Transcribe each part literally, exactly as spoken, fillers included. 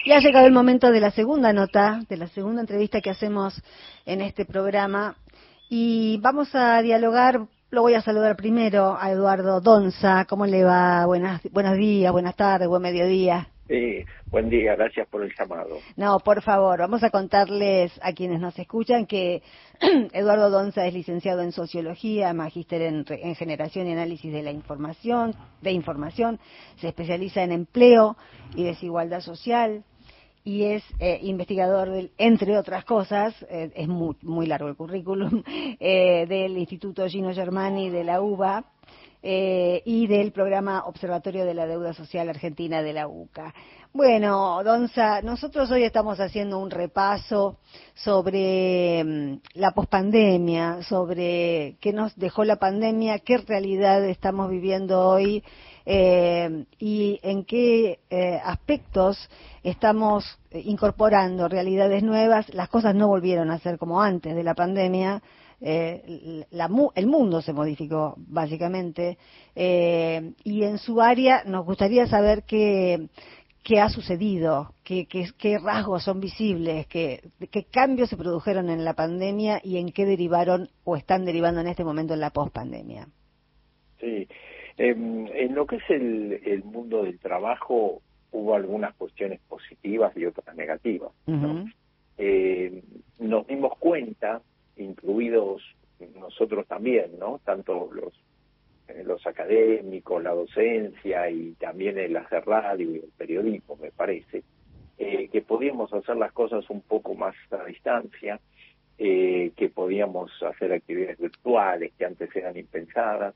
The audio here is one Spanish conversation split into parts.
Y ha llegado el momento de la segunda nota, de la segunda entrevista que hacemos en este programa. Y vamos a dialogar, lo voy a saludar primero a Eduardo Donza. ¿Cómo le va? Buenas, buenos días, buenas tardes, buen mediodía. Sí, buen día, gracias por el llamado. No, por favor, vamos a contarles a quienes nos escuchan que Eduardo Donza es licenciado en Sociología, magíster en, en Generación y Análisis de la Información, de Información, se especializa en empleo y desigualdad social y es eh, investigador, del, entre otras cosas, eh, es muy, muy largo el currículum, eh, del Instituto Gino Germani de la U B A, Eh, y del programa Observatorio de la Deuda Social Argentina de la U C A. Bueno, Donza, nosotros hoy estamos haciendo un repaso sobre um, la pospandemia, sobre qué nos dejó la pandemia, qué realidad estamos viviendo hoy eh, y en qué eh, aspectos estamos incorporando realidades nuevas. Las cosas no volvieron a ser como antes de la pandemia. Eh, la, el mundo se modificó básicamente eh, y en su área nos gustaría saber qué, qué ha sucedido, qué, qué, qué rasgos son visibles, qué, qué cambios se produjeron en la pandemia y en qué derivaron o están derivando en este momento en la pospandemia. Sí, eh, en lo que es el, el mundo del trabajo hubo algunas cuestiones positivas y otras negativas, ¿no? Uh-huh. eh, nos dimos cuenta, incluidos nosotros también, ¿no? Tanto los los académicos, la docencia y también el hacer radio y el periodismo, me parece, eh, que podíamos hacer las cosas un poco más a distancia, eh, que podíamos hacer actividades virtuales que antes eran impensadas.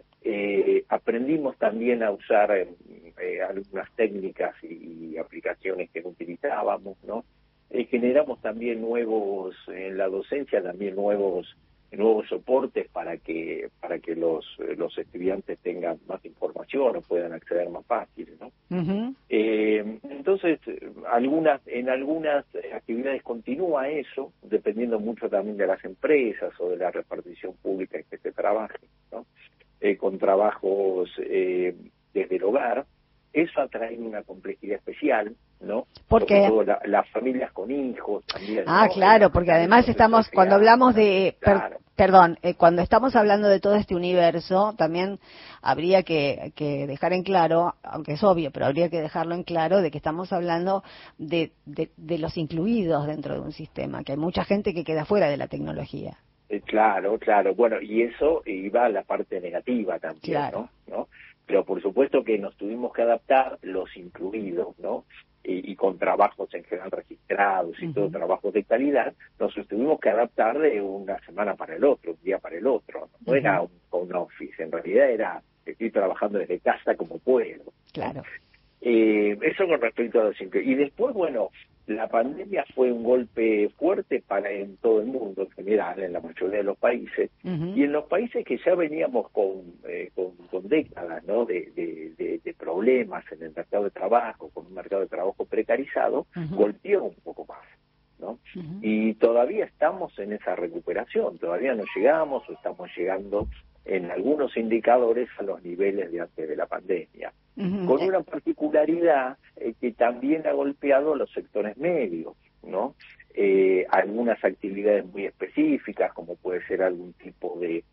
Eh, aprendimos también a usar eh, algunas técnicas y, y aplicaciones que no utilizábamos, ¿no? Eh, generamos también nuevos, en la docencia también nuevos nuevos soportes para que para que los los estudiantes tengan más información o puedan acceder más fácil, ¿no? Uh-huh. Eh, entonces, algunas en algunas actividades continúa eso, dependiendo mucho también de las empresas o de la repartición pública en que se trabaje, ¿no? Eh, con trabajos eh, desde el hogar. Eso ha traído una complejidad especial, ¿no? ¿Por qué? Sobre todo la, las familias con hijos también. Ah, ¿no? claro, porque además estamos, cuando hablamos de, claro. per, perdón, eh, cuando estamos hablando de todo este universo, también habría que, que dejar en claro, aunque es obvio, pero habría que dejarlo en claro de que estamos hablando de, de, de los incluidos dentro de un sistema, que hay mucha gente que queda fuera de la tecnología. Eh, claro, claro. Bueno, y eso iba a la parte negativa también, claro. ¿no? ¿no? Pero por supuesto que nos tuvimos que adaptar los incluidos, ¿no? Y, y con trabajos en general registrados y uh-huh. todo, trabajos de calidad, nos tuvimos que adaptar de una semana para el otro, un día para el otro. No uh-huh. era un home office, en realidad era, estoy trabajando desde casa como puedo. Claro. Eh, eso con respecto a los incluidos. Y después, bueno, la pandemia fue un golpe fuerte para en todo el mundo en general, en la mayoría de los países, uh-huh. y en los países que ya veníamos con, eh, con, con décadas, ¿no? de, de, de, de problemas en el mercado de trabajo, con un mercado de trabajo precarizado, uh-huh. golpeó un poco más, ¿no? Uh-huh. Y todavía estamos en esa recuperación, todavía no llegamos o estamos llegando en algunos indicadores a los niveles de antes de la pandemia. Uh-huh. Con una particularidad eh, que también ha golpeado a los sectores medios, ¿no? Eh, algunas actividades muy específicas, como puede ser algún tipo de,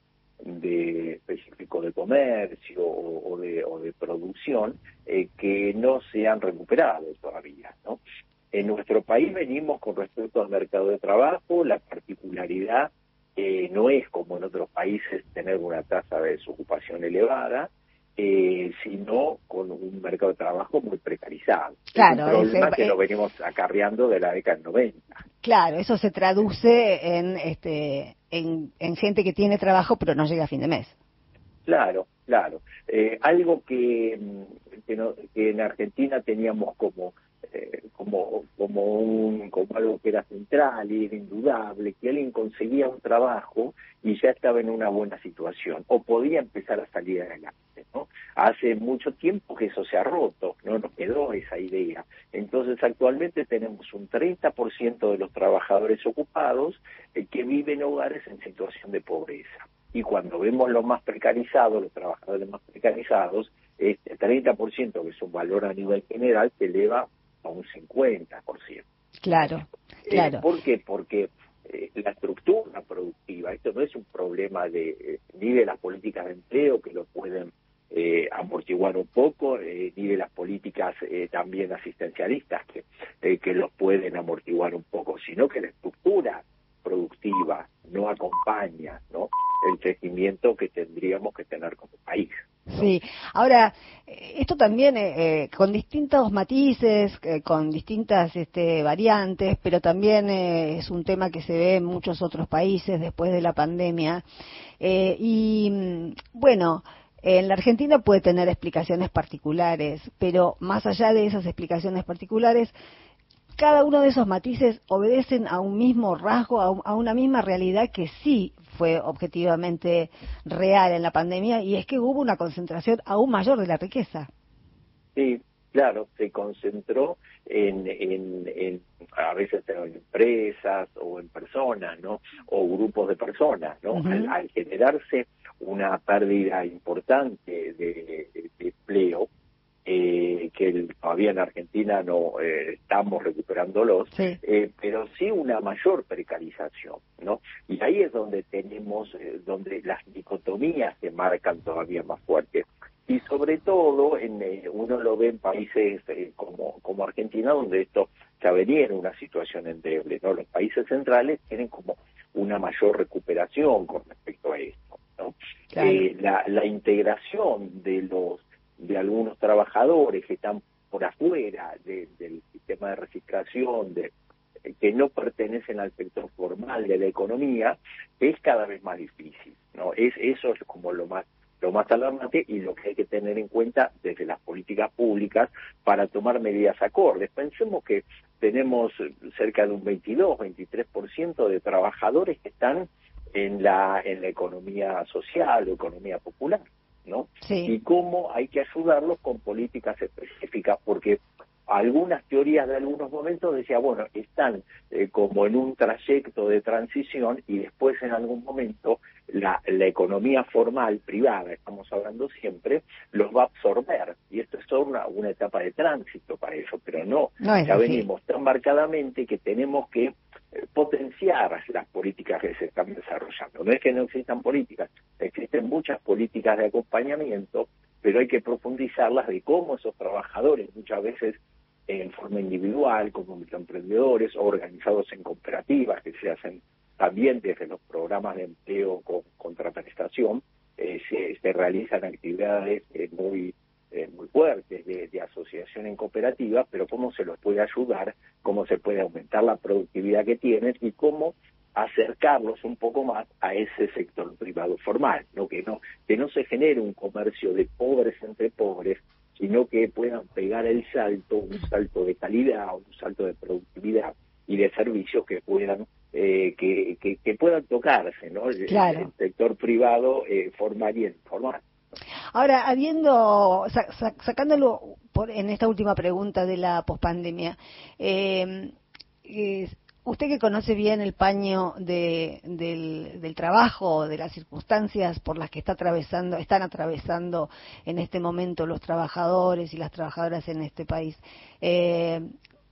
de específico de comercio o, o, de, o de producción, eh, que no se han recuperado todavía, ¿no? En nuestro país venimos con respecto al mercado de trabajo, la particularidad eh, no es como en otros países tener una tasa de desocupación elevada, Eh, sino con un mercado de trabajo muy precarizado. Claro, es un problema ese, que lo venimos acarreando de la década del noventa. Claro, eso se traduce en, este, en, en gente que tiene trabajo pero no llega a fin de mes. Claro, claro. Eh, algo que, que, no, que en Argentina teníamos como eh, como como un como algo que era central y era indudable, que alguien conseguía un trabajo y ya estaba en una buena situación o podía empezar a salir adelante, ¿no? Hace mucho tiempo que eso se ha roto, no nos quedó esa idea. Entonces actualmente tenemos un treinta por ciento de los trabajadores ocupados eh, que viven en hogares en situación de pobreza. Y cuando vemos los más precarizados, los trabajadores más precarizados, este treinta por ciento, que es un valor a nivel general, se eleva a a un cincuenta por ciento. Claro, claro. Eh, ¿Por qué? Porque eh, la estructura productiva, esto no es un problema de eh, ni de las políticas de empleo que lo pueden eh, amortiguar un poco, eh, ni de las políticas eh, también asistencialistas que, eh, que los pueden amortiguar un poco, sino que la estructura productiva no acompaña, ¿no?, el crecimiento que tendríamos que tener como país, ¿no? Sí, ahora, esto también eh, eh, con distintos matices, eh, con distintas este, variantes, pero también eh, es un tema que se ve en muchos otros países después de la pandemia. Eh, y bueno, en la Argentina puede tener explicaciones particulares, pero más allá de esas explicaciones particulares, cada uno de esos matices obedecen a un mismo rasgo, a, un, a una misma realidad que sí fue objetivamente real en la pandemia, y es que hubo una concentración aún mayor de la riqueza. Sí, claro, se concentró en, en, en a veces en empresas o en personas, ¿no?, o grupos de personas, ¿no? Uh-huh. Al, al generarse una pérdida importante de, de, de empleo, Eh, que el, todavía en Argentina no eh, estamos recuperándolos, sí. eh, pero sí una mayor precarización, ¿no? Y ahí es donde tenemos, eh, donde las dicotomías se marcan todavía más fuertes. Y sobre todo, en, eh, uno lo ve en países eh, como, como Argentina, donde esto ya venía en una situación endeble, ¿no? Los países centrales tienen como una mayor recuperación con respecto a esto, ¿no? Claro. Eh, la, la integración de los de algunos trabajadores que están por afuera de, del sistema de reciclación, de, que no pertenecen al sector formal de la economía, es cada vez más difícil, ¿no? Es, eso es como lo más, lo más alarmante y lo que hay que tener en cuenta desde las políticas públicas para tomar medidas acordes. Pensemos que tenemos cerca de un veintidós, veintitrés por ciento de trabajadores que están en la, en la economía social o economía popular, ¿no? Sí. Y cómo hay que ayudarlos con políticas específicas, porque algunas teorías de algunos momentos decían, bueno, están eh, como en un trayecto de transición y después en algún momento la, la economía formal, privada, estamos hablando siempre, los va a absorber. Y esto es una, una etapa de tránsito para eso, pero no, no ya así. Venimos tan marcadamente que tenemos que eh, potenciar las políticas que se están desarrollando. No es que no existan políticas, existen muchas políticas de acompañamiento, pero hay que profundizarlas de cómo esos trabajadores, muchas veces en forma individual, como microemprendedores, o organizados en cooperativas que se hacen también desde los programas de empleo con contraprestación, eh, se, se realizan actividades eh, muy eh, muy fuertes de, de asociación en cooperativa, pero cómo se los puede ayudar, cómo se puede aumentar la productividad que tienen y cómo acercarlos un poco más a ese sector privado formal, ¿no? Que no que no se genere un comercio de pobres entre pobres, sino que puedan pegar el salto, un salto de calidad, un salto de productividad y de servicios que puedan eh, que, que, que puedan tocarse, ¿no? El, claro. el sector privado eh, formal y informal. Ahora, habiendo, sac, sacándolo por, en esta última pregunta de la pospandemia, eh, eh, usted que conoce bien el paño de, del, del trabajo, de las circunstancias por las que está atravesando, están atravesando en este momento los trabajadores y las trabajadoras en este país, eh,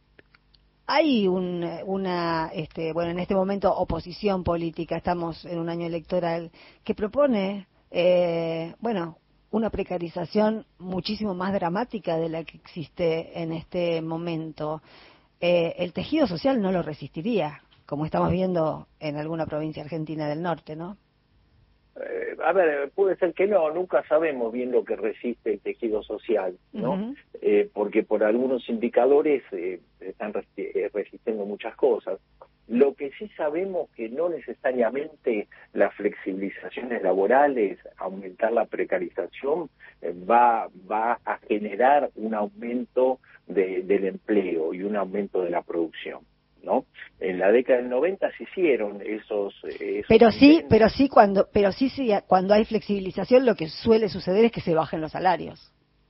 hay un, una, este, bueno, en este momento oposición política, estamos en un año electoral, que propone, eh, bueno, una precarización muchísimo más dramática de la que existe en este momento. Eh, el tejido social no lo resistiría, como estamos viendo en alguna provincia argentina del norte, ¿no? Eh, a ver, puede ser que no, nunca sabemos bien lo que resiste el tejido social, ¿no? Uh-huh. Eh, porque por algunos indicadores eh, están resi- resistiendo muchas cosas. Lo que sí sabemos que no necesariamente las flexibilizaciones laborales, aumentar la precarización, eh, va, va a generar un aumento de, del empleo y un aumento de la producción, ¿no? En la década del noventa se hicieron esos, esos pero sí pero sí cuando pero sí, sí cuando hay flexibilización lo que suele suceder es que se bajen los salarios.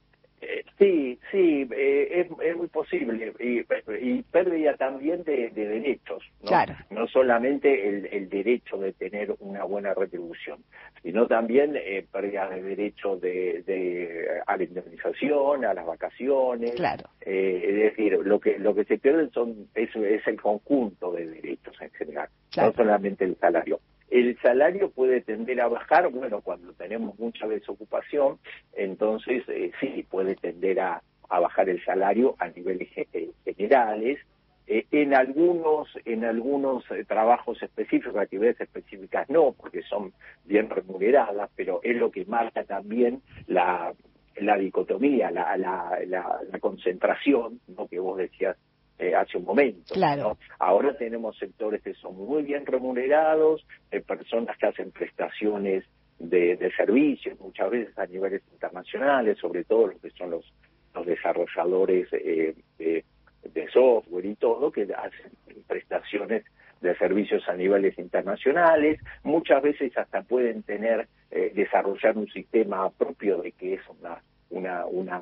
Eh, sí, sí, eh, es, es muy posible. Y, y pérdida también de, de derechos, ¿no? Claro. No solamente el, el derecho de tener una buena retribución, sino también eh, pérdida de derecho de, de, a la indemnización, a las vacaciones. Claro. Eh, es decir, lo que lo que se pierde son es, es el conjunto de derechos en general, Claro. no solamente el salario. El salario puede tender a bajar, bueno, cuando tenemos mucha desocupación, entonces eh, sí, puede tender a, a bajar el salario a niveles eh, generales. Eh, en algunos en algunos eh, trabajos específicos, actividades específicas no, porque son bien remuneradas, pero es lo que marca también la, la dicotomía, la, la, la, la concentración, ¿no?, que vos decías Eh, hace un momento. Claro. ¿No? Ahora tenemos sectores que son muy bien remunerados, eh, personas que hacen prestaciones de, de servicios, muchas veces a niveles internacionales, sobre todo los que son los, los desarrolladores eh, de, de software y todo, que hacen prestaciones de servicios a niveles internacionales, muchas veces hasta pueden tener, eh, desarrollar un sistema propio de que es una, una, una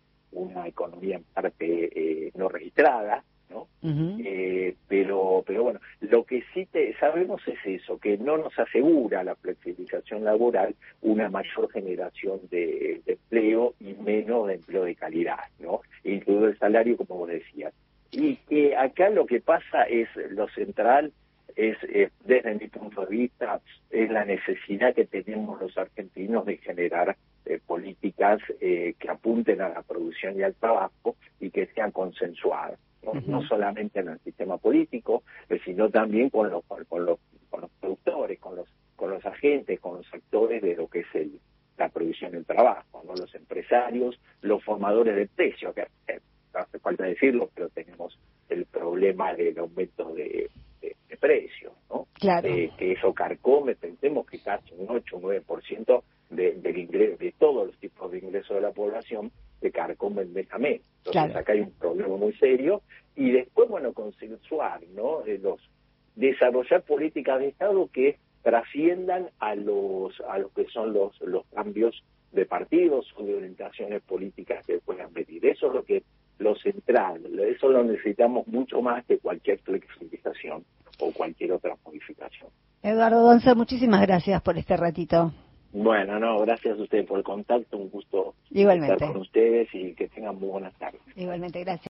una economía en parte eh, no registrada, ¿no? Uh-huh. Eh, pero, pero bueno, lo que sí te, sabemos es eso, que no nos asegura la flexibilización laboral una mayor generación de, de empleo y menos de empleo de calidad, ¿no? Incluido el salario, como vos decías. Y que acá lo que pasa es, lo central es, es, desde mi punto de vista, es la necesidad que tenemos los argentinos de generar eh, políticas eh, que apunten a la producción y al trabajo y que sean consensuadas, ¿no? Uh-huh. No solamente en el sistema político, eh, sino también con los, con los con los productores, con los con los agentes, con los actores de lo que es el, la producción y el trabajo, ¿no? Los empresarios, los formadores de precios, que eh, no hace falta decirlo, pero tenemos el problema del aumento de De, de precios, ¿no? Claro. Eh, que eso carcome, pensemos que casi un ocho o nueve por ciento de, del ingreso, de todos los tipos de ingresos de la población, se carcomen mes a mes. Entonces claro. Acá hay un problema muy serio. Y después, bueno, consensuar, ¿no? Eh, los, desarrollar políticas de Estado que trasciendan a los a lo que son los, los cambios de partidos o de orientaciones políticas que puedan venir. Eso es lo que lo central, eso lo necesitamos mucho más que cualquier flexibilización o cualquier otra modificación. Eduardo Donza, muchísimas gracias por este ratito. Bueno, no, gracias a ustedes por el contacto, un gusto Igualmente estar con ustedes y que tengan muy buenas tardes. Igualmente, gracias.